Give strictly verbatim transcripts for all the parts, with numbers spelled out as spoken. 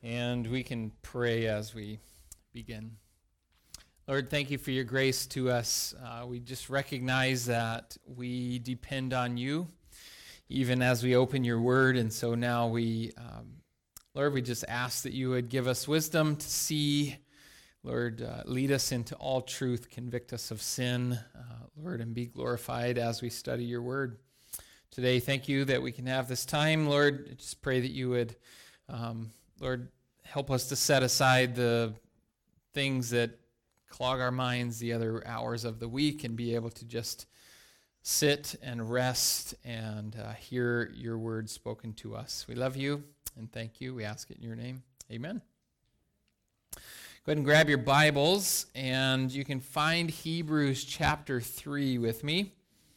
And we can pray as we begin. Lord, thank you for your grace to us. Uh, we just recognize that we depend on you, even as we open your word. And so now we, um, Lord, we just ask that you would give us wisdom to see, Lord, uh, lead us into all truth, convict us of sin, uh, Lord, and be glorified as we study your word. Today, thank you that we can have this time, Lord. I just pray that you would, um, Lord, help us to set aside the things that clog our minds the other hours of the week and be able to just sit and rest and uh, hear your word spoken to us. We love you and thank you. We ask it in your name. Amen. Go ahead and grab your Bibles, and you can find Hebrews chapter three with me.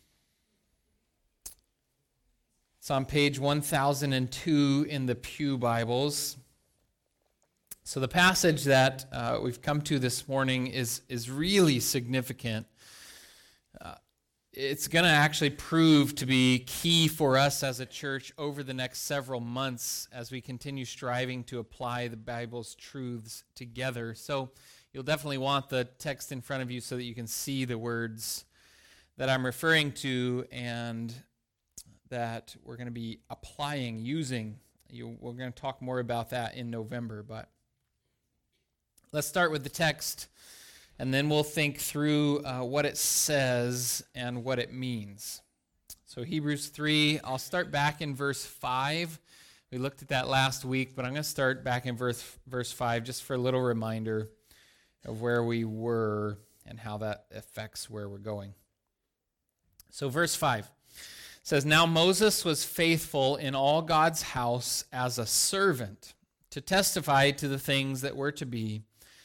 It's on page one thousand two in the Pew Bibles. So the passage that uh, we've come to this morning is, is really significant. Uh, it's going to actually prove to be key for us as a church over the next several months as we continue striving to apply the Bible's truths together. So you'll definitely want the text in front of you so that you can see the words that I'm referring to and that we're going to be applying, using. You, we're going to talk more about that in November, but let's start with the text, and then we'll think through uh, what it says and what it means. So Hebrews three, I'll start back in verse five. We looked at that last week, but I'm going to start back in verse, verse five just for a little reminder of where we were and how that affects where we're going. So verse five says, "Now Moses was faithful in all God's house as a servant to testify to the things that were to be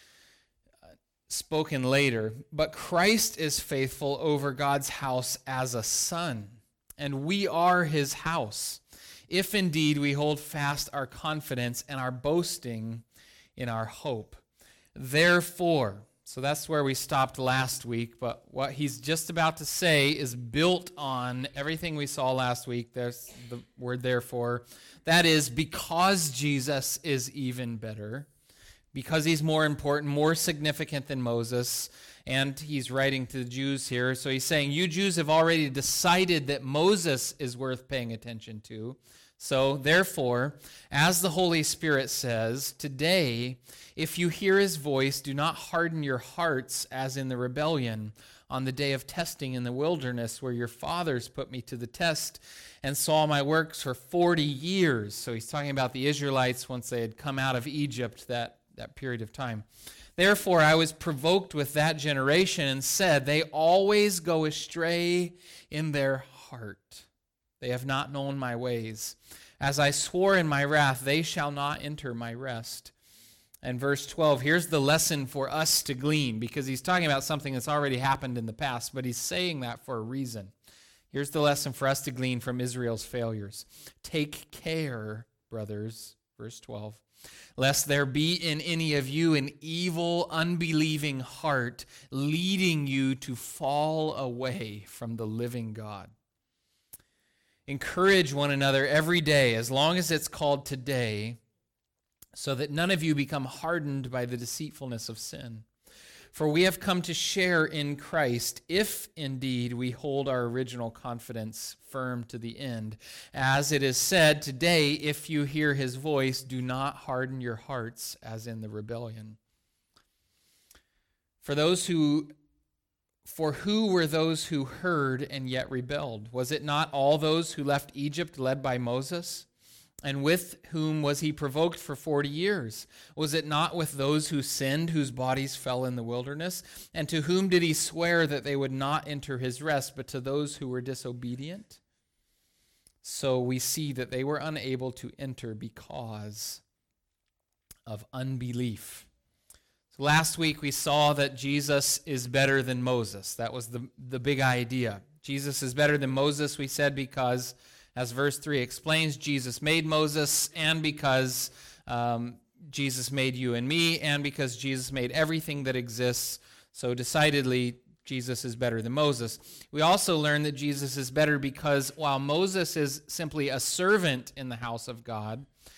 spoken later, but Christ is faithful over God's house as a son, and we are his house, if indeed we hold fast our confidence and our boasting in our hope. Therefore," so that's where we stopped last week, but what he's just about to say is built on everything we saw last week. There's the word therefore. That is, because Jesus is even better, because he's more important, more significant than Moses, and he's writing to the Jews here. So he's saying, you Jews have already decided that Moses is worth paying attention to. So therefore, as the Holy Spirit says, today, if you hear his voice, do not harden your hearts as in the rebellion on the day of testing in the wilderness, where your fathers put me to the test and saw my works for forty years. So he's talking about the Israelites once they had come out of Egypt, that that period of time. Therefore, I was provoked with that generation and said, they always go astray in their heart. They have not known my ways. As I swore in my wrath, they shall not enter my rest. And verse twelve, here's the lesson for us to glean, because he's talking about something that's already happened in the past, but he's saying that for a reason. Here's the lesson for us to glean from Israel's failures. Take care, brothers, verse twelve, lest there be in any of you an evil, unbelieving heart, leading you to fall away from the living God. Encourage one another every day, as long as it's called today, so that none of you become hardened by the deceitfulness of sin. For we have come to share in Christ, if indeed we hold our original confidence firm to the end. As it is said, today, if you hear his voice, do not harden your hearts as in the rebellion. For those who, for who were those who heard and yet rebelled? Was it not all those who left Egypt led by Moses? And with whom was he provoked for forty years? Was it not with those who sinned, whose bodies fell in the wilderness? And to whom did he swear that they would not enter his rest, but to those who were disobedient? So we see that they were unable to enter because of unbelief. So last week we saw that Jesus is better than Moses. That was the, the big idea. Jesus is better than Moses, we said, because as verse three explains, Jesus made Moses, and because um, Jesus made you and me, and because Jesus made everything that exists. So decidedly, Jesus is better than Moses. We also learn that Jesus is better because while Moses is simply a servant in the house of God,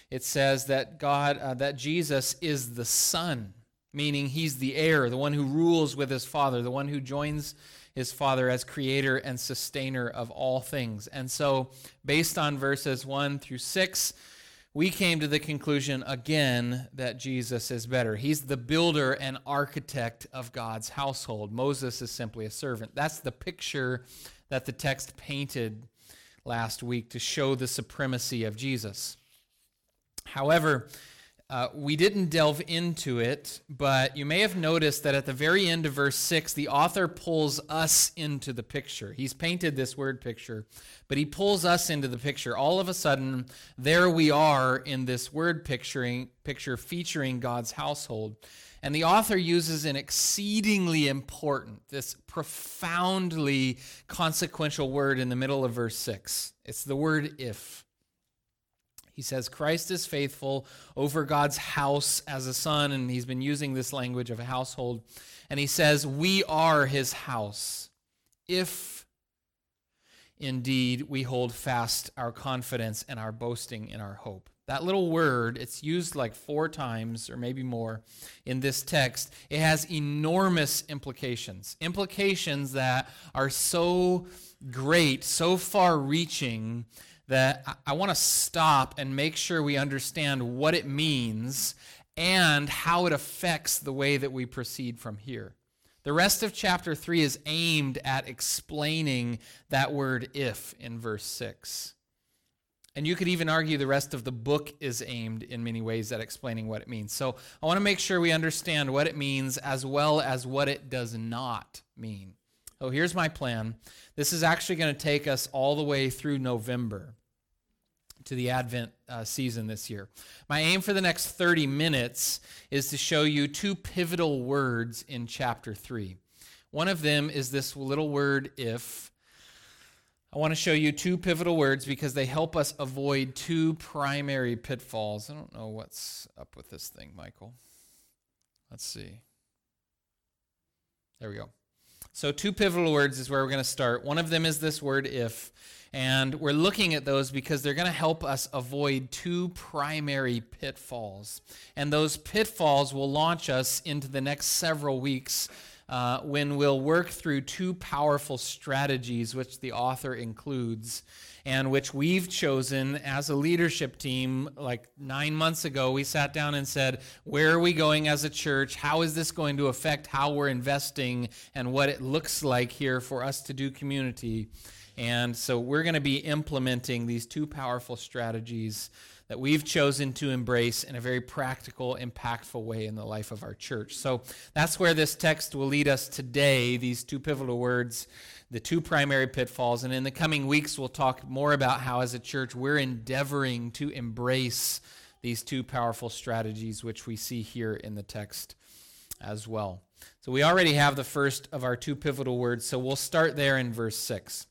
it says that God, uh, that Jesus is the Son, meaning he's the heir, the one who rules with his Father, the one who joins his Father as creator and sustainer of all things. And so, based on verses one through six, we came to the conclusion again that Jesus is better. He's the builder and architect of God's household. Moses is simply a servant. That's the picture that the text painted last week to show the supremacy of Jesus. However, uh, we didn't delve into it, but you may have noticed that at the very end of verse six, the author pulls us into the picture. He's painted this word picture, but he pulls us into the picture. All of a sudden, there we are in this word picturing picture featuring God's household. And the author uses an exceedingly important, this profoundly consequential word in the middle of verse six. It's the word if. He says, Christ is faithful over God's house as a son, and he's been using this language of a household. And he says, we are his house, if indeed we hold fast our confidence and our boasting in our hope. That little word, it's used like four times or maybe more in this text. It has enormous implications, implications that are so great, so far-reaching, that I want to stop and make sure we understand what it means and how it affects the way that we proceed from here. The rest of chapter three is aimed at explaining that word if in verse six. And you could even argue the rest of the book is aimed in many ways at explaining what it means. So I want to make sure we understand what it means as well as what it does not mean. So here's my plan. This is actually going to take us all the way through November to the Advent uh, season this year. My aim for the next thirty minutes is to show you two pivotal words in chapter three. One of them is this little word, if. I want to show you two pivotal words because they help us avoid two primary pitfalls. I don't know what's up with this thing, Michael. Let's see. There we go. So two pivotal words is where we're going to start. One of them is this word, if. And we're looking at those because they're going to help us avoid two primary pitfalls. And those pitfalls will launch us into the next several weeks uh, when we'll work through two powerful strategies, which the author includes, and which we've chosen as a leadership team. Like nine months ago, we sat down and said, where are we going as a church? How is this going to affect how we're investing and what it looks like here for us to do community? And so we're going to be implementing these two powerful strategies that we've chosen to embrace in a very practical, impactful way in the life of our church. So that's where this text will lead us today, these two pivotal words, the two primary pitfalls. And in the coming weeks, we'll talk more about how as a church we're endeavoring to embrace these two powerful strategies, which we see here in the text as well. So we already have the first of our two pivotal words, so we'll start there in verse six.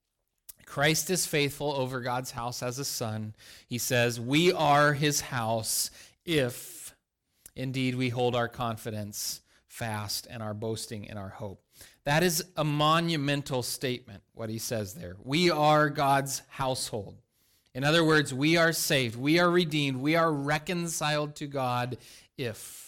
Christ is faithful over God's house as a son. He says, we are his house if indeed we hold our confidence fast and our boasting in our hope. That is a monumental statement, what he says there. We are God's household. In other words, we are saved, we are redeemed, we are reconciled to God if.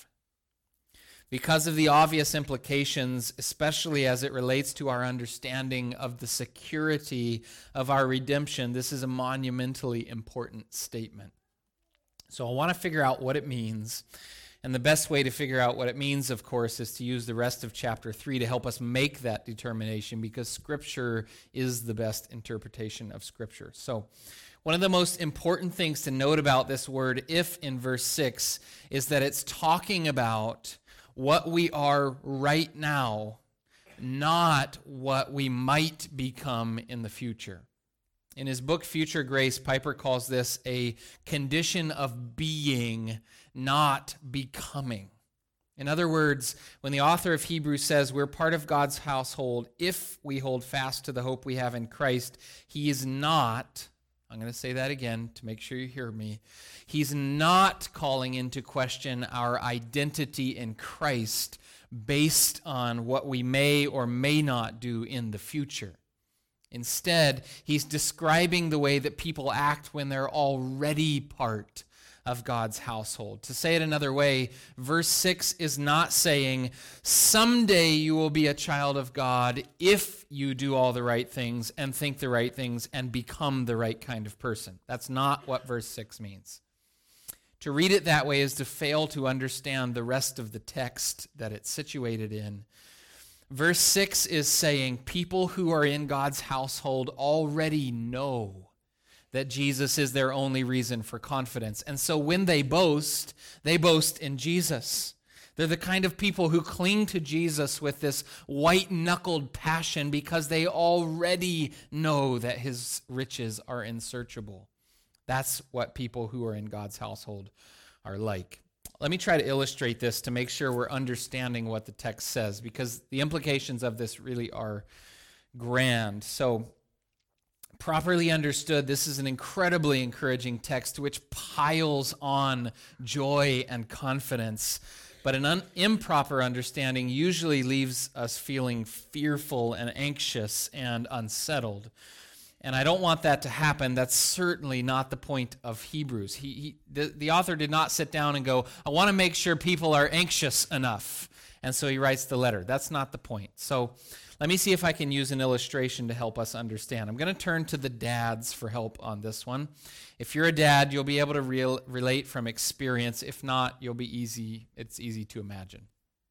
Because of the obvious implications, especially as it relates to our understanding of the security of our redemption, this is a monumentally important statement. So I want to figure out what it means. And the best way to figure out what it means, of course, is to use the rest of chapter three to help us make that determination, because Scripture is the best interpretation of Scripture. So one of the most important things to note about this word, if, in verse six, is that it's talking about what we are right now, not what we might become in the future. In his book, Future Grace, Piper calls this a condition of being, not becoming. In other words, when the author of Hebrews says we're part of God's household if we hold fast to the hope we have in Christ, he is not, I'm going to say that again to make sure you hear me, he's not calling into question our identity in Christ based on what we may or may not do in the future. Instead, he's describing the way that people act when they're already part of God's household. To say it another way, verse six is not saying, someday you will be a child of God if you do all the right things and think the right things and become the right kind of person. That's not what verse six means. To read it that way is to fail to understand the rest of the text that it's situated in. Verse six is saying people who are in God's household already know that Jesus is their only reason for confidence. And so when they boast, they boast in Jesus. They're the kind of people who cling to Jesus with this white-knuckled passion because they already know that his riches are unsearchable. That's what people who are in God's household are like. Let me try to illustrate this to make sure we're understanding what the text says, because the implications of this really are grand. So, properly understood, this is an incredibly encouraging text which piles on joy and confidence. But an un- improper understanding usually leaves us feeling fearful and anxious and unsettled. And I don't want that to happen. That's certainly not the point of Hebrews. He, he, the, the author did not sit down and go, I want to make sure people are anxious enough. And so he writes the letter. That's not the point. So let me see if I can use an illustration to help us understand. I'm going to turn to the dads for help on this one. If you're a dad, you'll be able to real, relate from experience. If not, you'll be easy. It's easy to imagine.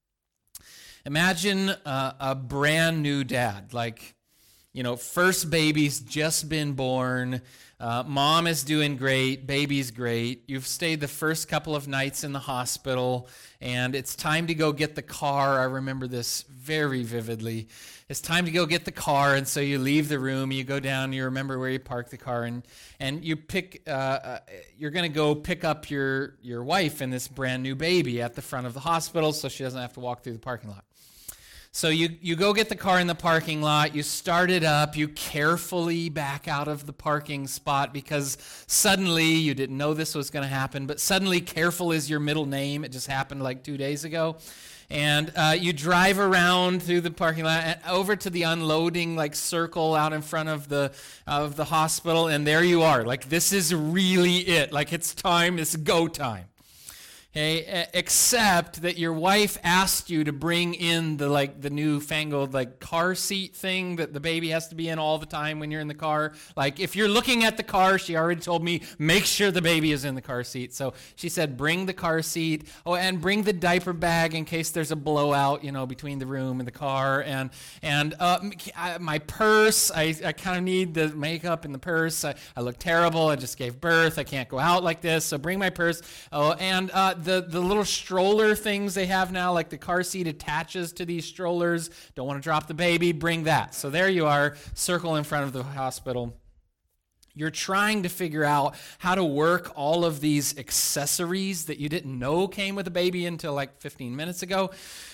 Imagine uh, a brand new dad, like, you know, first baby's just been born, uh, mom is doing great, baby's great, you've stayed the first couple of nights in the hospital, and it's time to go get the car. I remember this very vividly. It's time to go get the car, and so you leave the room, you go down, you remember where you parked the car, and and you pick, uh, uh, you're going to go pick up your, your wife and this brand new baby at the front of the hospital so she doesn't have to walk through the parking lot. So you, you go get the car in the parking lot, you start it up, you carefully back out of the parking spot because suddenly, you didn't know this was going to happen, but suddenly careful is your middle name. It just happened like two days ago. And uh, you drive around through the parking lot and over to the unloading like circle out in front of the of the hospital, and there you are. Like, this is really it. Like, it's time, it's go time. Okay, except that your wife asked you to bring in the like the newfangled like car seat thing that the baby has to be in all the time when you're in the car. Like, if you're looking at the car, she already told me, make sure the baby is in the car seat. So she said, bring the car seat. Oh, and bring the diaper bag in case there's a blowout, you know, between the room and the car. And and uh, my purse, I, I kind of need the makeup in the purse. I, I look terrible. I just gave birth. I can't go out like this. So bring my purse. Oh, and uh, The, the little stroller things they have now, like the car seat attaches to these strollers. Don't want to drop the baby, bring that. So there you are, circle in front of the hospital. You're trying to figure out how to work all of these accessories that you didn't know came with a baby until like fifteen minutes ago.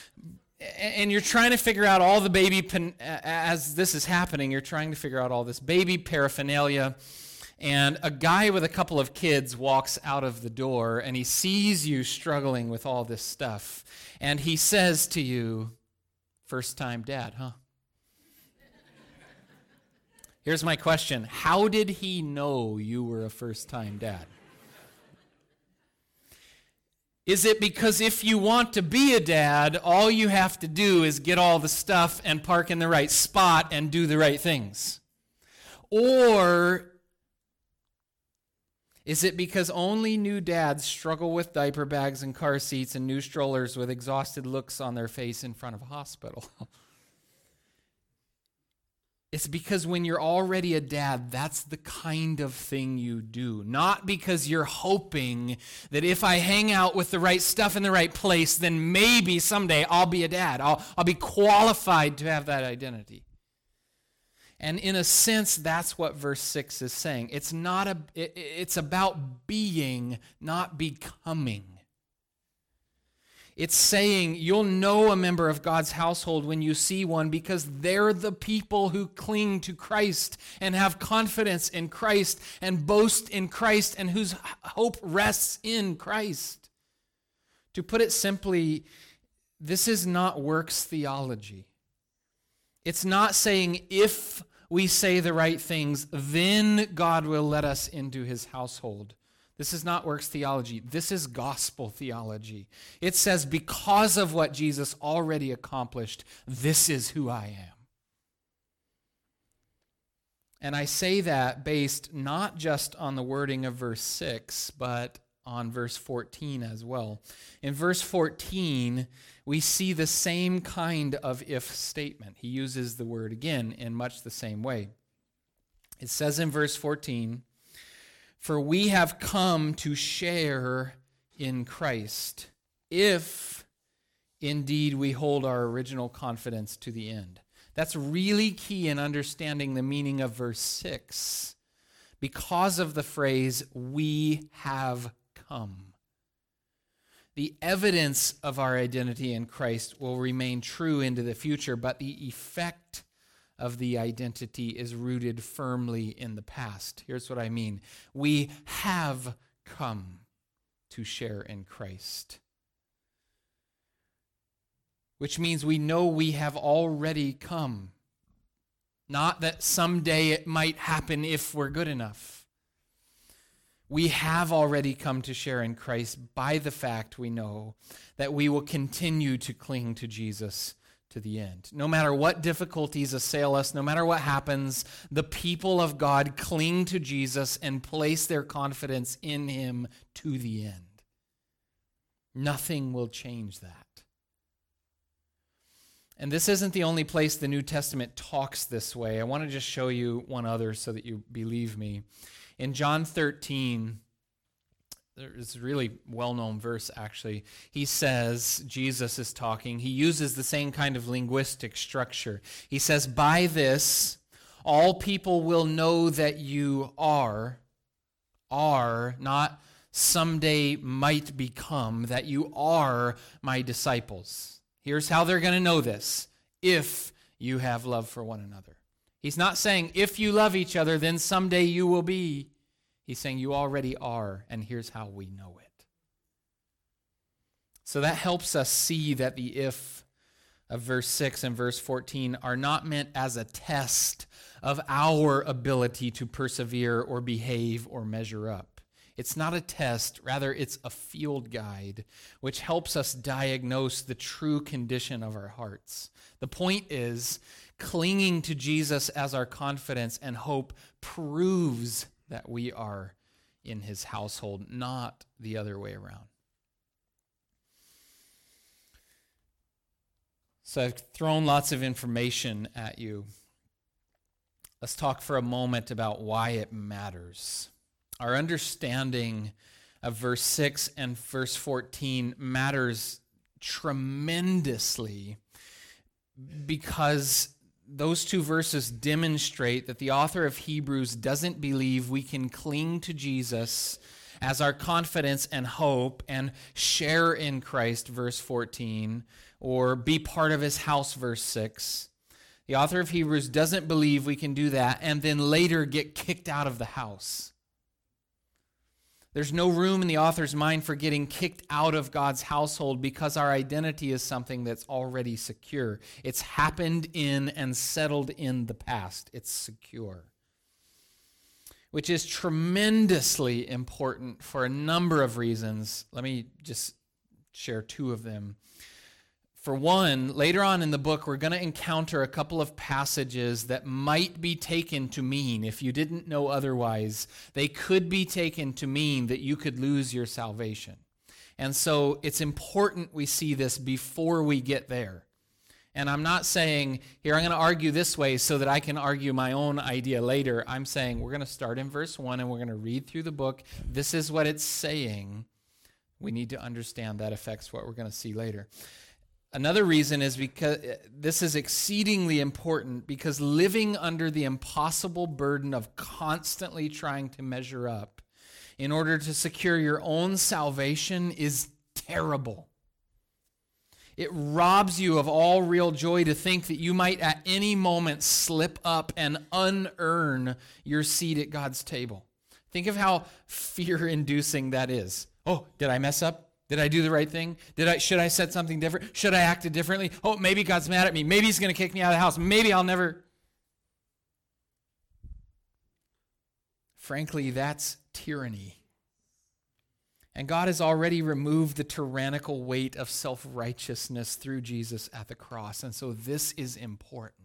And you're trying to figure out all the baby, as this is happening, you're trying to figure out all this baby paraphernalia. And a guy with a couple of kids walks out of the door, and he sees you struggling with all this stuff. And he says to you, first time dad, huh? Here's my question. How did he know you were a first time dad? Is it because if you want to be a dad, all you have to do is get all the stuff and park in the right spot and do the right things? Or is it because only new dads struggle with diaper bags and car seats and new strollers with exhausted looks on their face in front of a hospital? It's because when you're already a dad, that's the kind of thing you do. Not because you're hoping that if I hang out with the right stuff in the right place, then maybe someday I'll be a dad. I'll, I'll be qualified to have that identity. And in a sense, that's what verse six is saying. It's not a, it, it's about being, not becoming. It's saying you'll know a member of God's household when you see one because they're the people who cling to Christ and have confidence in Christ and boast in Christ and whose hope rests in Christ. To put it simply, this is not works theology. It's not saying if we say the right things, then God will let us into his household. This is not works theology. This is gospel theology. It says, because of what Jesus already accomplished, this is who I am. And I say that based not just on the wording of verse six, but on verse fourteen as well. In verse fourteen, we see the same kind of if statement. He uses the word again in much the same way. It says in verse fourteen, "For we have come to share in Christ, if indeed we hold our original confidence to the end." That's really key in understanding the meaning of verse six, because of the phrase, "we have come." The evidence of our identity in Christ will remain true into the future, but the effect of the identity is rooted firmly in the past. Here's what I mean. We have come to share in Christ, which means we know we have already come. Not that someday it might happen if we're good enough. We have already come to share in Christ by the fact we know that we will continue to cling to Jesus to the end. No matter what difficulties assail us, no matter what happens, the people of God cling to Jesus and place their confidence in him to the end. Nothing will change that. And this isn't the only place the New Testament talks this way. I want to just show you one other so that you believe me. In John thirteen, there's a really well-known verse, actually. He says, Jesus is talking, he uses the same kind of linguistic structure. He says, "By this, all people will know that you are, are, not someday might become, that you are my disciples." Here's how they're going to know this: if you have love for one another. He's not saying, if you love each other, then someday you will be. He's saying, you already are, and here's how we know it. So that helps us see that the if of verse six and verse fourteen are not meant as a test of our ability to persevere or behave or measure up. It's not a test, rather it's a field guide, which helps us diagnose the true condition of our hearts. The point is, clinging to Jesus as our confidence and hope proves that we are in his household, not the other way around. So I've thrown lots of information at you. Let's talk for a moment about why it matters. Our understanding of verse six and verse fourteen matters tremendously because those two verses demonstrate that the author of Hebrews doesn't believe we can cling to Jesus as our confidence and hope and share in Christ, verse fourteen, or be part of his house, verse six. The author of Hebrews doesn't believe we can do that and then later get kicked out of the house. There's no room in the author's mind for getting kicked out of God's household because our identity is something that's already secure. It's happened in and settled in the past. It's secure. Which is tremendously important for a number of reasons. Let me just share two of them. For one, later on in the book, we're going to encounter a couple of passages that might be taken to mean, if you didn't know otherwise, they could be taken to mean that you could lose your salvation. And so it's important we see this before we get there. And I'm not saying, here, I'm going to argue this way so that I can argue my own idea later. I'm saying we're going to start in verse one and we're going to read through the book. This is what it's saying. We need to understand that affects what we're going to see later. Another reason is because this is exceedingly important because living under the impossible burden of constantly trying to measure up in order to secure your own salvation is terrible. It robs you of all real joy to think that you might at any moment slip up and unearn your seat at God's table. Think of how fear-inducing that is. Oh, did I mess up? Did I do the right thing? Did I? Should I said something different? Should I acted differently? Oh, maybe God's mad at me. Maybe he's going to kick me out of the house. Maybe I'll never. Frankly, that's tyranny. And God has already removed the tyrannical weight of self-righteousness through Jesus at the cross. And so this is important.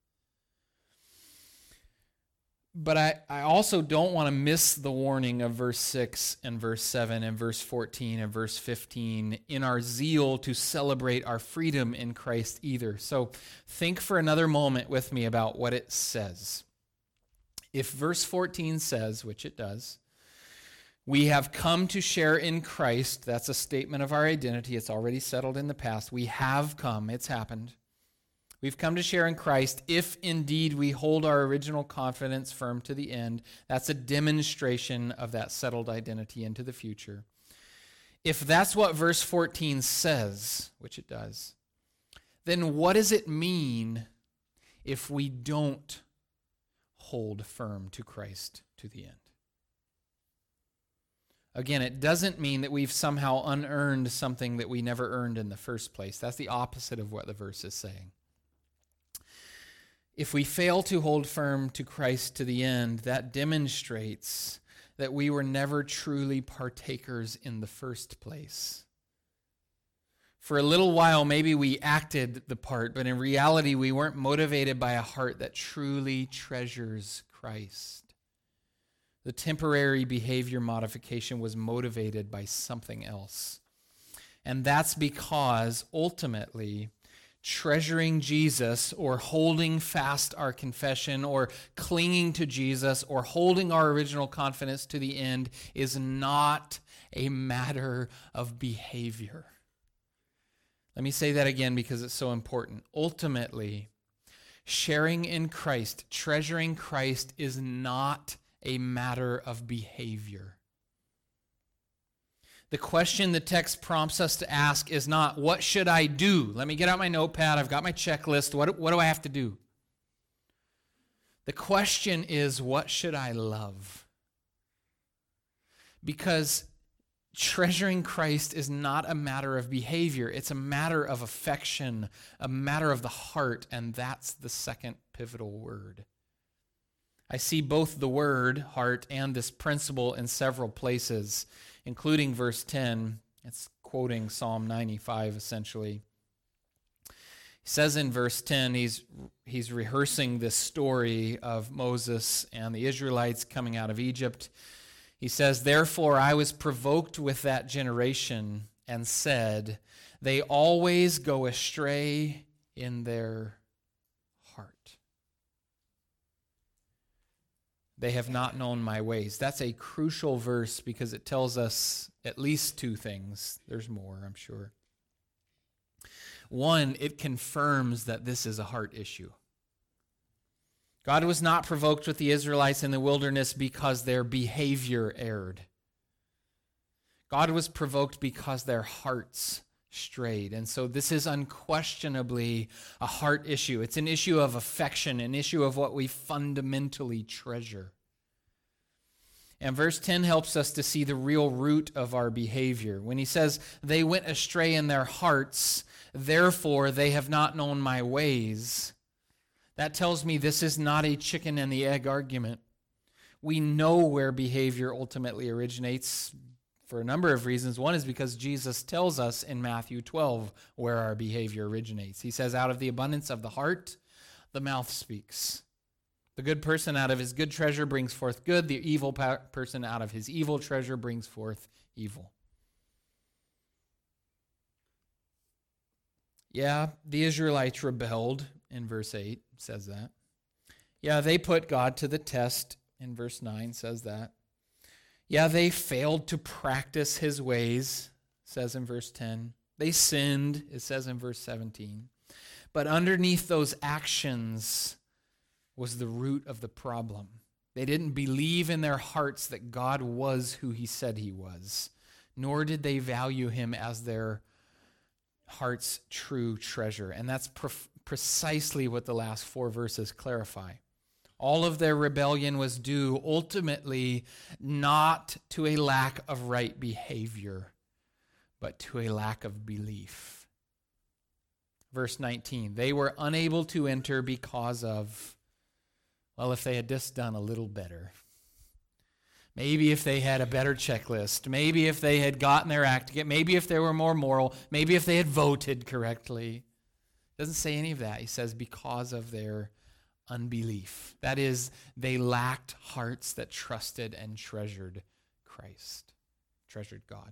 But I, I also don't want to miss the warning of verse six and verse seven and verse fourteen and verse fifteen in our zeal to celebrate our freedom in Christ either. So think for another moment with me about what it says. If verse fourteen says, which it does, we have come to share in Christ, that's a statement of our identity. It's already settled in the past. We have come. It's happened. We've come to share in Christ if indeed we hold our original confidence firm to the end. That's a demonstration of that settled identity into the future. If that's what verse fourteen says, which it does, then what does it mean if we don't hold firm to Christ to the end? Again, it doesn't mean that we've somehow unearned something that we never earned in the first place. That's the opposite of what the verse is saying. If we fail to hold firm to Christ to the end, that demonstrates that we were never truly partakers in the first place. For a little while, maybe we acted the part, but in reality, we weren't motivated by a heart that truly treasures Christ. The temporary behavior modification was motivated by something else. And that's because, ultimately, treasuring Jesus or holding fast our confession or clinging to Jesus or holding our original confidence to the end is not a matter of behavior. Let me say that again because it's so important. Ultimately, sharing in Christ, treasuring Christ is not a matter of behavior. The question the text prompts us to ask is not, what should I do? Let me get out my notepad. I've got my checklist. What, what do I have to do? The question is, what should I love? Because treasuring Christ is not a matter of behavior. It's a matter of affection, a matter of the heart, and that's the second pivotal word. I see both the word, heart, and this principle in several places, including verse ten. It's quoting Psalm ninety-five, essentially. He says in verse ten, he's, he's rehearsing this story of Moses and the Israelites coming out of Egypt. He says, "Therefore I was provoked with that generation and said, they always go astray in their heart. They have not known my ways." That's a crucial verse because it tells us at least two things. There's more, I'm sure. One, it confirms that this is a heart issue. God was not provoked with the Israelites in the wilderness because their behavior erred. God was provoked because their hearts strayed. And so this is unquestionably a heart issue. It's an issue of affection, an issue of what we fundamentally treasure. And verse ten helps us to see the real root of our behavior. When he says, they went astray in their hearts, therefore they have not known my ways, that tells me this is not a chicken and the egg argument. We know where behavior ultimately originates for a number of reasons. One is because Jesus tells us in Matthew twelve where our behavior originates. He says, out of the abundance of the heart, the mouth speaks. The good person out of his good treasure brings forth good. The evil person out of his evil treasure brings forth evil. Yeah, the Israelites rebelled in verse eight, says that. Yeah, they put God to the test in verse nine, says that. Yeah, they failed to practice his ways, says in verse ten. They sinned, it says in verse seventeen. But underneath those actions was the root of the problem. They didn't believe in their hearts that God was who he said he was, nor did they value him as their heart's true treasure. And that's pre- precisely what the last four verses clarify. All of their rebellion was due ultimately not to a lack of right behavior, but to a lack of belief. Verse nineteen, they were unable to enter because of, well, if they had just done a little better. Maybe if they had a better checklist. Maybe if they had gotten their act together. Maybe if they were more moral. Maybe if they had voted correctly. It doesn't say any of that. He says because of their unbelief. That is, they lacked hearts that trusted and treasured Christ, treasured God.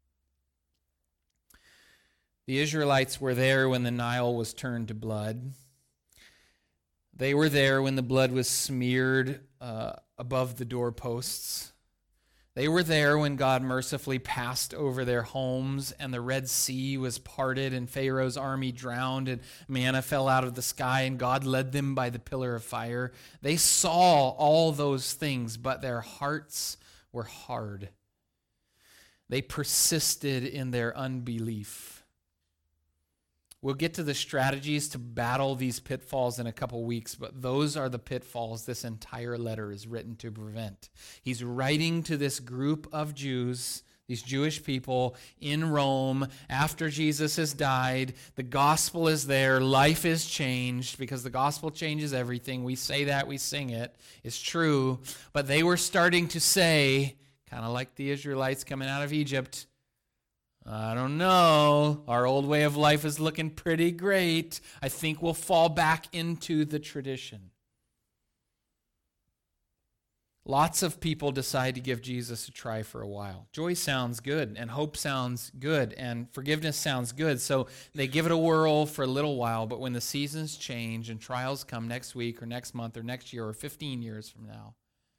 The Israelites were there when the Nile was turned to blood. They were there when the blood was smeared uh, above the doorposts. They were there when God mercifully passed over their homes and the Red Sea was parted and Pharaoh's army drowned and manna fell out of the sky and God led them by the pillar of fire. They saw all those things, but their hearts were hard. They persisted in their unbelief. We'll get to the strategies to battle these pitfalls in a couple weeks, but those are the pitfalls this entire letter is written to prevent. He's writing to this group of Jews, these Jewish people in Rome after Jesus has died. The gospel is there. Life is changed because the gospel changes everything. We say that, we sing it. It's true. But they were starting to say, kind of like the Israelites coming out of Egypt, I don't know. Our old way of life is looking pretty great. I think we'll fall back into the tradition. Lots of people decide to give Jesus a try for a while. Joy sounds good, and hope sounds good, and forgiveness sounds good. So they give it a whirl for a little while, but when the seasons change and trials come next week or next month or next year or fifteen years from now,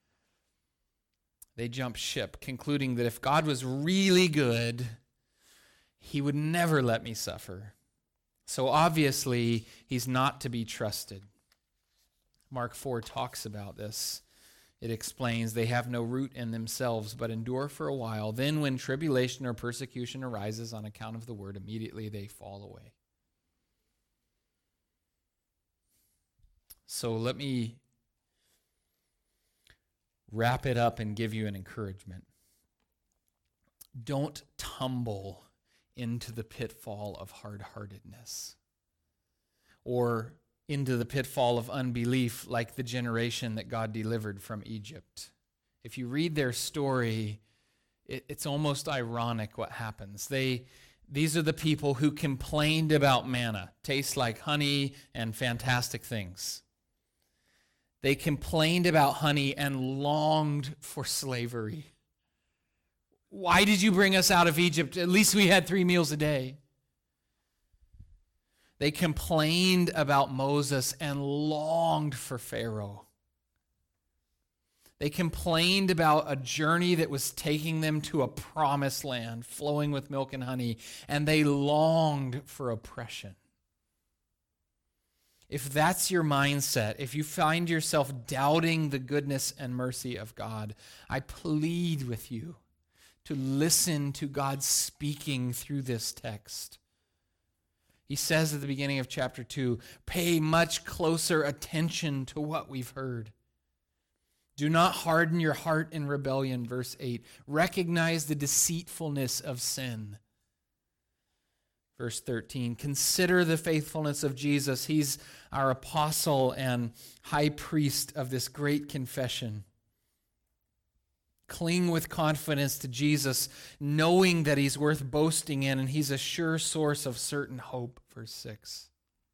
they jump ship, concluding that if God was really good, He would never let me suffer. So obviously, he's not to be trusted. Mark four talks about this. It explains they have no root in themselves, but endure for a while. Then when tribulation or persecution arises on account of the word, immediately they fall away. So let me wrap it up and give you an encouragement. Don't tumble into the pitfall of hard-heartedness or into the pitfall of unbelief like the generation that God delivered from Egypt. If you read their story, it, it's almost ironic what happens. They, these are the people who complained about manna, tastes like honey and fantastic things. They complained about honey and longed for slavery. Why did you bring us out of Egypt? At least we had three meals a day. They complained about Moses and longed for Pharaoh. They complained about a journey that was taking them to a promised land flowing with milk and honey, and they longed for oppression. If that's your mindset, if you find yourself doubting the goodness and mercy of God, I plead with you to listen to God speaking through this text. He says at the beginning of chapter two, pay much closer attention to what we've heard. Do not harden your heart in rebellion, verse eight. Recognize the deceitfulness of sin. Verse thirteen, consider the faithfulness of Jesus. He's our apostle and high priest of this great confession. Cling with confidence to Jesus, knowing that he's worth boasting in, and he's a sure source of certain hope. Verse six.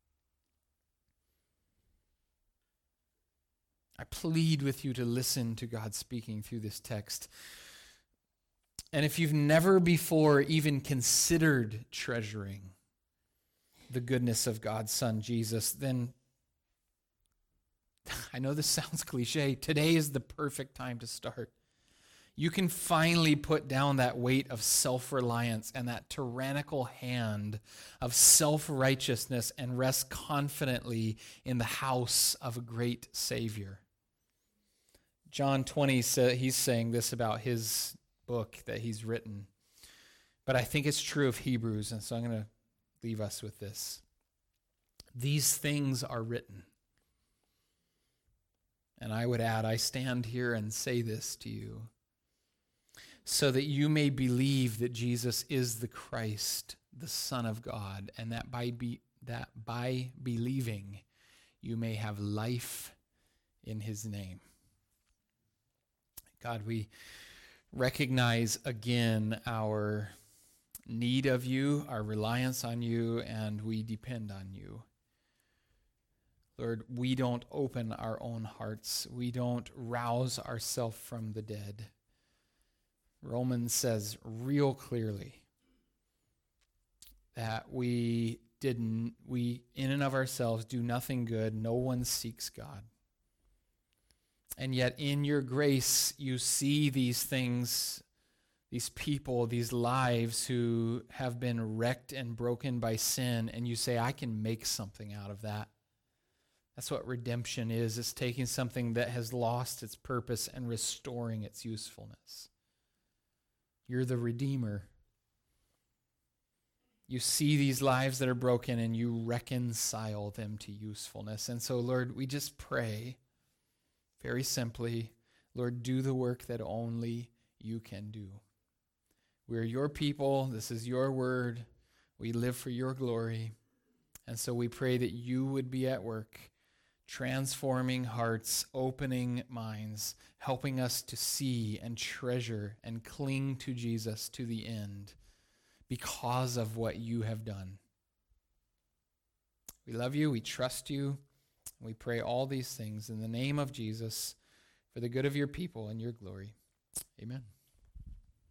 I plead with you to listen to God speaking through this text. And if you've never before even considered treasuring the goodness of God's Son, Jesus, then I know this sounds cliche. Today is the perfect time to start. You can finally put down that weight of self-reliance and that tyrannical hand of self-righteousness and rest confidently in the house of a great Savior. John twenty, he's saying this about his book that he's written. But I think it's true of Hebrews, and so I'm going to leave us with this. These things are written. And I would add, I stand here and say this to you, so that you may believe that Jesus is the Christ, the Son of God, and that by be, that by believing you may have life in his name. God, we recognize again our need of you, our reliance on you, and we depend on you. Lord, we don't open our own hearts. We don't rouse ourselves from the dead. Romans says real clearly that we didn't, we in and of ourselves do nothing good. No one seeks God. And yet in your grace, you see these things, these people, these lives who have been wrecked and broken by sin, and you say, I can make something out of that. That's what redemption is. It's taking something that has lost its purpose and restoring its usefulness. You're the Redeemer. You see these lives that are broken and you reconcile them to usefulness. And so, Lord, we just pray very simply, Lord, do the work that only you can do. We're your people. This is your word. We live for your glory. And so we pray that you would be at work, transforming hearts, opening minds, helping us to see and treasure and cling to Jesus to the end because of what you have done. We love you. We trust you. We pray all these things in the name of Jesus for the good of your people and your glory. Amen.